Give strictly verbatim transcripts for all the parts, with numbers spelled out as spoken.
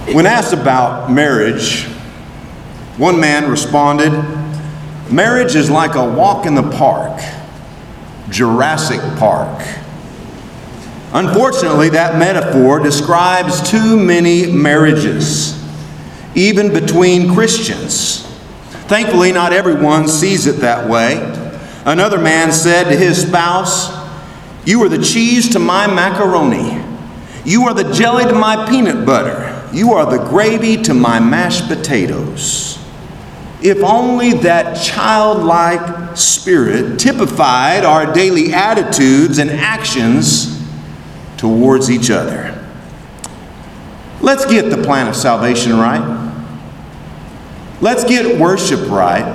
When asked about marriage, one man responded, "Marriage is like a walk in the park, Jurassic Park." Unfortunately, that metaphor describes too many marriages, even between Christians. Thankfully, not everyone sees it that way. Another man said to his spouse, "You are the cheese to my macaroni. You are the jelly to my peanut butter. You are the gravy to my mashed potatoes." If only that childlike spirit typified our daily attitudes and actions towards each other. Let's get the plan of salvation right. Let's get worship right.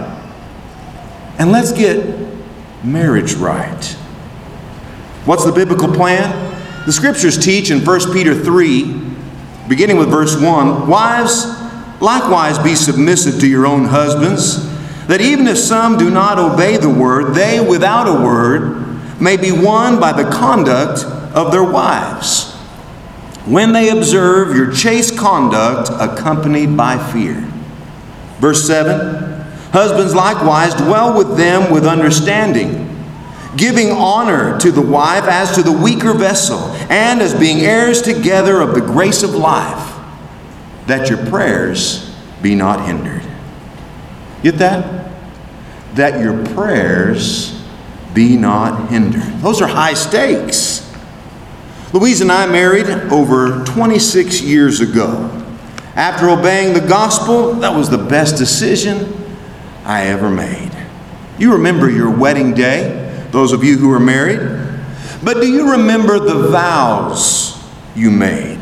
And let's get marriage right. What's the biblical plan? The scriptures teach in First Peter three, beginning with verse one, "Wives, likewise be submissive to your own husbands, that even if some do not obey the word, they without a word may be won by the conduct of their wives, when they observe your chaste conduct accompanied by fear." Verse seven, "Husbands likewise dwell with them with understanding, giving honor to the wife as to the weaker vessel, and as being heirs together of the grace of life, that your prayers be not hindered." Get that? That your prayers be not hindered. Those are high stakes. Louise and I married over twenty-six years ago. After obeying the gospel, that was the best decision I ever made. You remember your wedding day, those of you who are married. But do you remember the vows you made?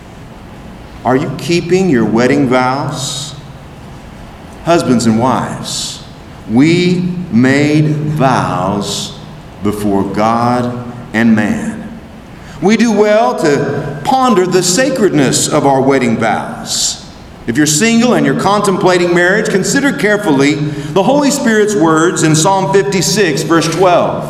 Are you keeping your wedding vows? Husbands and wives, we made vows before God and man. We do well to ponder the sacredness of our wedding vows. If you're single and you're contemplating marriage, consider carefully the Holy Spirit's words in Psalm fifty-six, verse twelve.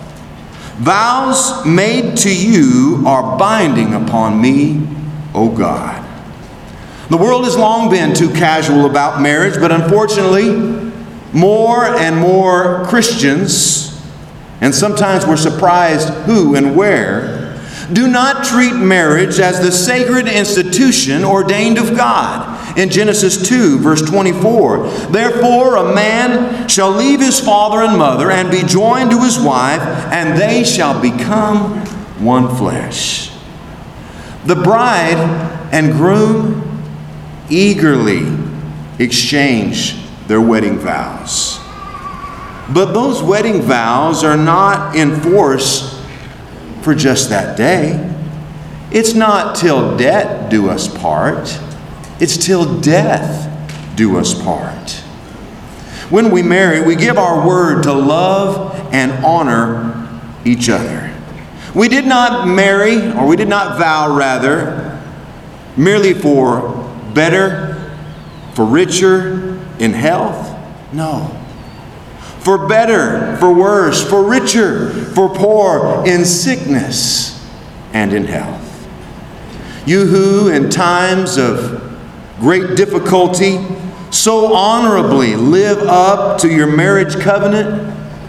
"Vows made to you are binding upon me, O God." The world has long been too casual about marriage, but unfortunately, more and more Christians, and sometimes we're surprised who and where, do not treat marriage as the sacred institution ordained of God. In Genesis two, verse twenty-four, "Therefore a man shall leave his father and mother and be joined to his wife, and they shall become one flesh." The bride and groom eagerly exchange their wedding vows. But those wedding vows are not in force for just that day. It's not till death do us part. It's till death do us part. When we marry, we give our word to love and honor each other. We did not marry, or we did not vow rather, merely for better, for richer in health. No. For better, for worse, for richer, for poor, in sickness and in health. You who in times of great difficulty so honorably live up to your marriage covenant,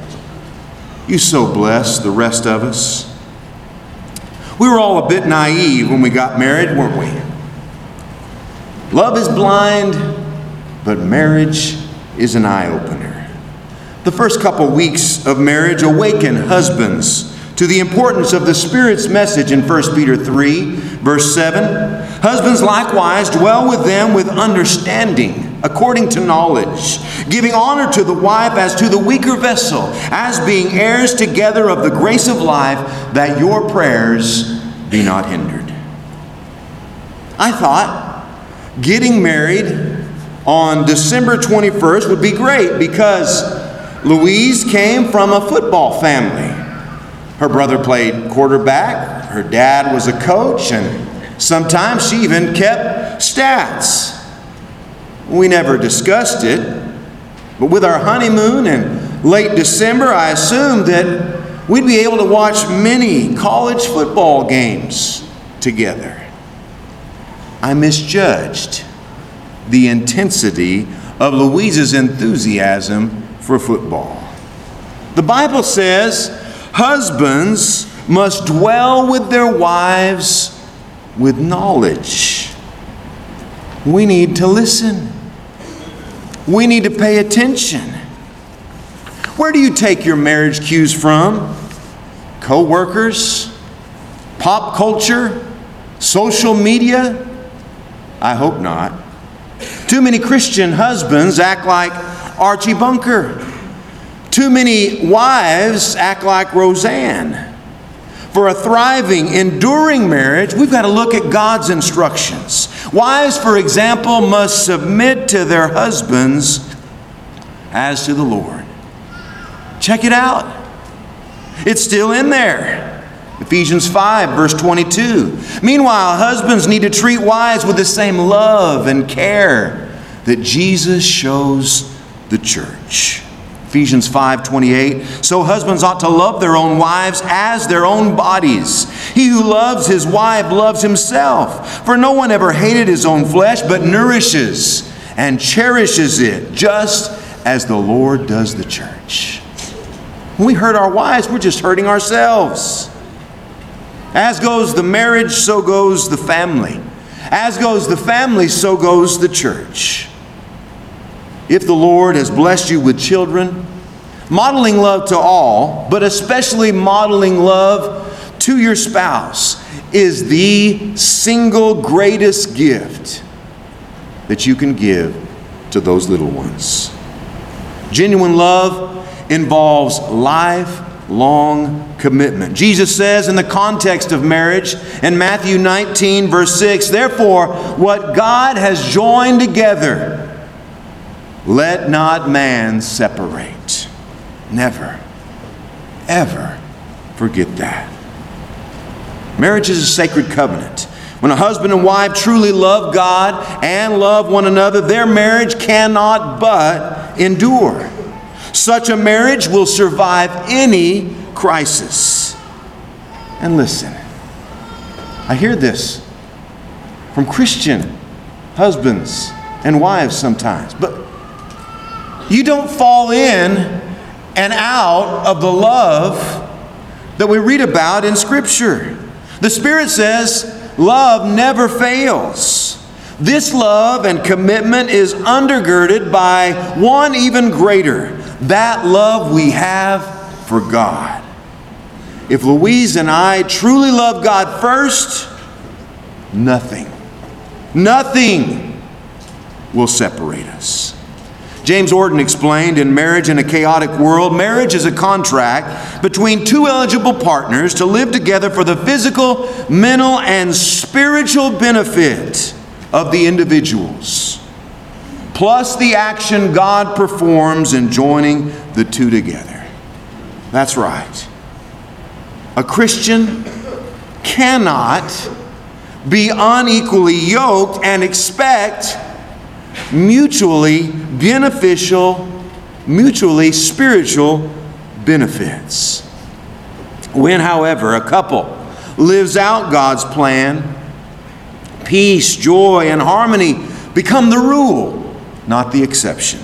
you so bless the rest of us. We were all a bit naive when we got married, weren't we? Love is blind, but marriage is an eye-opener. The first couple weeks of marriage awaken husbands to the importance of the Spirit's message in First Peter three, verse seven. "Husbands likewise dwell with them with understanding, according to knowledge, giving honor to the wife as to the weaker vessel, as being heirs together of the grace of life, that your prayers be not hindered." I thought getting married on December twenty-first would be great because Louise came from a football family. Her brother played quarterback, her dad was a coach, and sometimes she even kept stats. We never discussed it, but with our honeymoon in late December, I assumed that we'd be able to watch many college football games together. I misjudged the intensity of Louise's enthusiasm for football. The Bible says husbands must dwell with their wives with knowledge. We need to listen. We need to pay attention. Where do you take your marriage cues from? Co-workers? Pop culture? Social media? I hope not. Too many Christian husbands act like Archie Bunker. Too many wives act like Roseanne. For a thriving, enduring marriage, we've got to look at God's instructions. Wives, for example, must submit to their husbands as to the Lord. Check it out. It's still in there. Ephesians five, verse twenty-two. Meanwhile, husbands need to treat wives with the same love and care that Jesus shows the church. Ephesians five twenty-eight. So husbands ought to love their own wives as their own bodies. He who loves his wife loves himself. For no one ever hated his own flesh, but nourishes and cherishes it, just as the Lord does the church. When we hurt our wives, we're just hurting ourselves. As goes the marriage, so goes the family. As goes the family, so goes the church. If the Lord has blessed you with children, modeling love to all, but especially modeling love to your spouse, is the single greatest gift that you can give to those little ones. Genuine love involves lifelong commitment. Jesus says in the context of marriage in Matthew nineteen, verse six, therefore, what God has joined together, let not man separate. Never, ever forget that. Marriage is a sacred covenant. When a husband and wife truly love God and love one another, their marriage cannot but endure. Such a marriage will survive any crisis. And listen, I hear this from Christian husbands and wives sometimes, but you don't fall in and out of the love that we read about in Scripture. The Spirit says love never fails. This love and commitment is undergirded by one even greater, that love we have for God. If Louise and I truly love God first, nothing, nothing will separate us. James Orton explained in Marriage in a Chaotic World, marriage is a contract between two eligible partners to live together for the physical, mental, and spiritual benefit of the individuals, plus the action God performs in joining the two together. That's right. A Christian cannot be unequally yoked and expect mutually beneficial, mutually spiritual benefits. When, however, a couple lives out God's plan, peace, joy, and harmony become the rule, not the exception.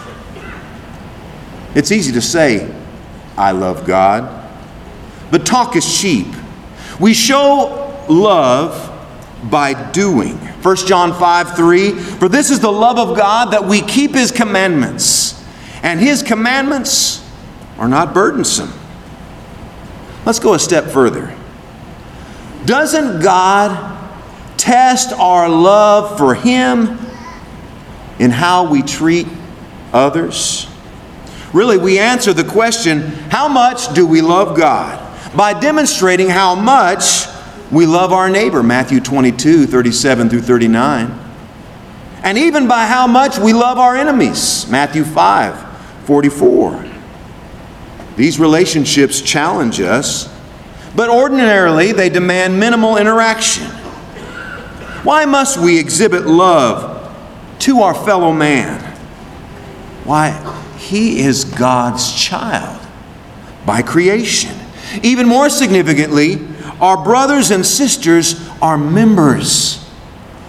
It's easy to say, I love God, but talk is cheap. We show love by doing. First John five three, for this is the love of God, that we keep His commandments, and His commandments are not burdensome. Let's go a step further. Doesn't God test our love for Him in how we treat others? Really, we answer the question, how much do we love God? By demonstrating how much we love our neighbor, Matthew twenty-two, thirty-seven through thirty-nine. And even by how much we love our enemies, Matthew five, forty-four. These relationships challenge us, but ordinarily they demand minimal interaction. Why must we exhibit love to our fellow man? Why, he is God's child by creation. Even more significantly, our brothers and sisters are members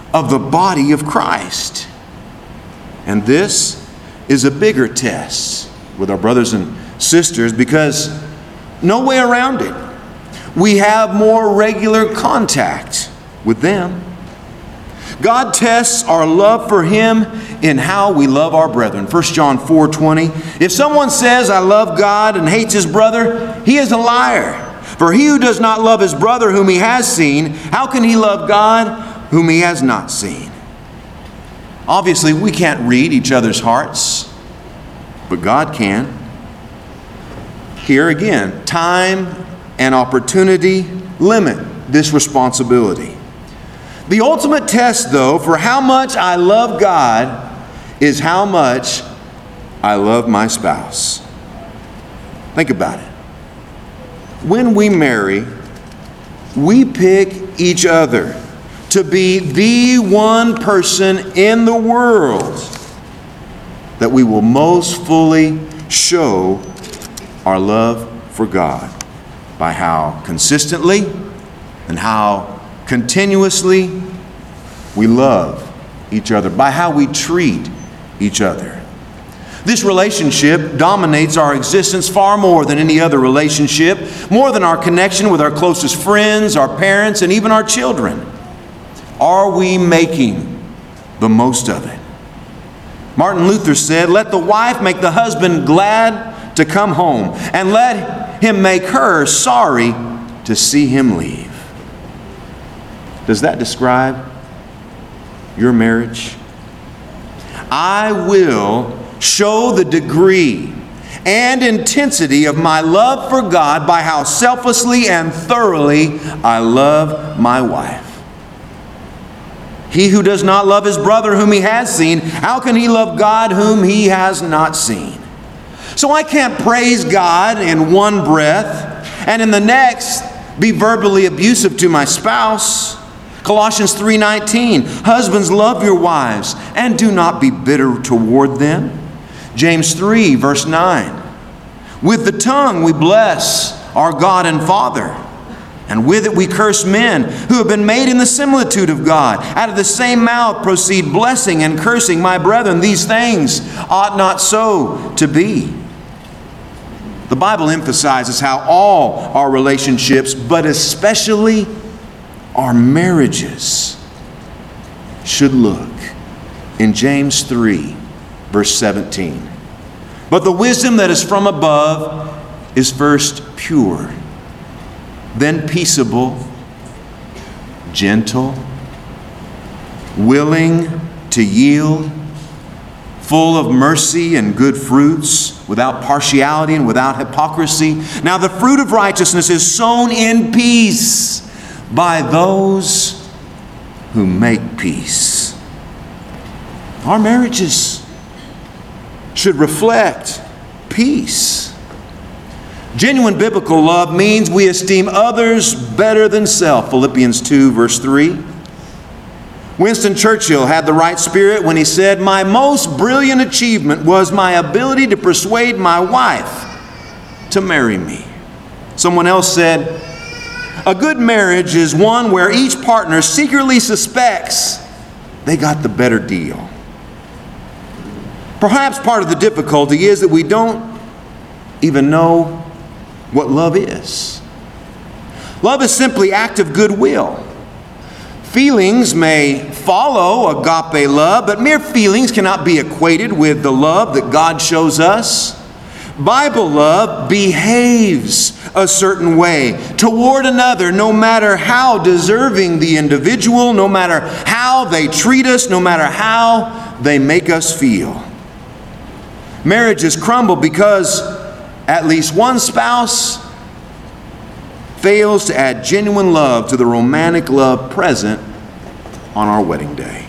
of the body of Christ. And this is a bigger test with our brothers and sisters because no way around it. We have more regular contact with them. God tests our love for Him in how we love our brethren. First John four twenty. If someone says, I love God and hates his brother, he is a liar. For he who does not love his brother whom he has seen, how can he love God whom he has not seen? Obviously, we can't read each other's hearts, but God can. Here again, time and opportunity limit this responsibility. The ultimate test, though, for how much I love God is how much I love my spouse. Think about it. When we marry, we pick each other to be the one person in the world that we will most fully show our love for God by how consistently and how continuously we love each other, by how we treat each other. This relationship dominates our existence far more than any other relationship, more than our connection with our closest friends, our parents, and even our children. Are we making the most of it? Martin Luther said, let the wife make the husband glad to come home, and let him make her sorry to see him leave. Does that describe your marriage? I will show the degree and intensity of my love for God by how selflessly and thoroughly I love my wife. He who does not love his brother whom he has seen, how can he love God whom he has not seen? So I can't praise God in one breath and in the next be verbally abusive to my spouse. Colossians three nineteen, husbands, love your wives and do not be bitter toward them. James three verse nine, with the tongue we bless our God and Father, and with it we curse men who have been made in the similitude of God. Out of the same mouth proceed blessing and cursing. My brethren, these things ought not so to be. The Bible emphasizes how all our relationships, but especially our marriages, should look in James three verse seventeen. But the wisdom that is from above is first pure, then peaceable, gentle, willing to yield, full of mercy and good fruits, without partiality and without hypocrisy. Now the fruit of righteousness is sown in peace by those who make peace. Our marriages should reflect peace. Genuine biblical love means we esteem others better than self. Philippians two verse three. Winston Churchill had the right spirit when he said, my most brilliant achievement was my ability to persuade my wife to marry me. Someone else said, a good marriage is one where each partner secretly suspects they got the better deal. Perhaps part of the difficulty is that we don't even know what love is. Love is simply active goodwill. Feelings may follow agape love, but mere feelings cannot be equated with the love that God shows us. Bible love behaves a certain way toward another, no matter how deserving the individual, no matter how they treat us, no matter how they make us feel. Marriages crumble because at least one spouse fails to add genuine love to the romantic love present on our wedding day.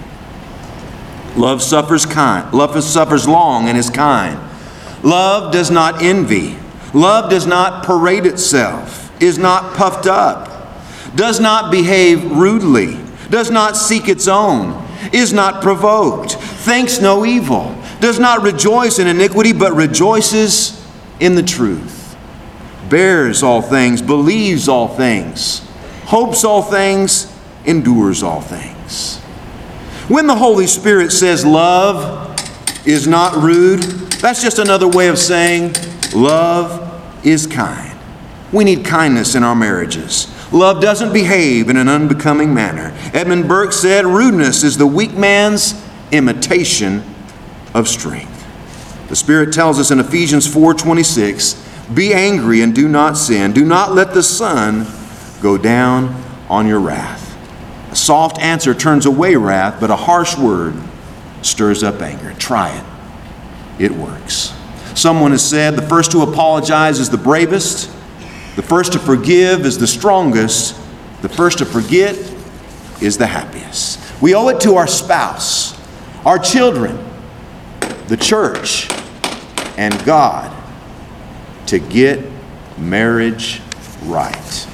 Love suffers kind. Love suffers long and is kind. Love does not envy. Love does not parade itself, is not puffed up, does not behave rudely, does not seek its own, is not provoked, thinks no evil, does not rejoice in iniquity, but rejoices in the truth, bears all things, believes all things, hopes all things, endures all things. When the Holy Spirit says love is not rude, that's just another way of saying love is kind. We need kindness in our marriages. Love doesn't behave in an unbecoming manner. Edmund Burke said, rudeness is the weak man's imitation of strength. The Spirit tells us in Ephesians four twenty-six, be angry and do not sin. Do not let the sun go down on your wrath. A soft answer turns away wrath, but a harsh word stirs up anger. Try it. It works. Someone has said the first to apologize is the bravest. The first to forgive is the strongest. The first to forget is the happiest. We owe it to our spouse, our children, the church, and God to get marriage right.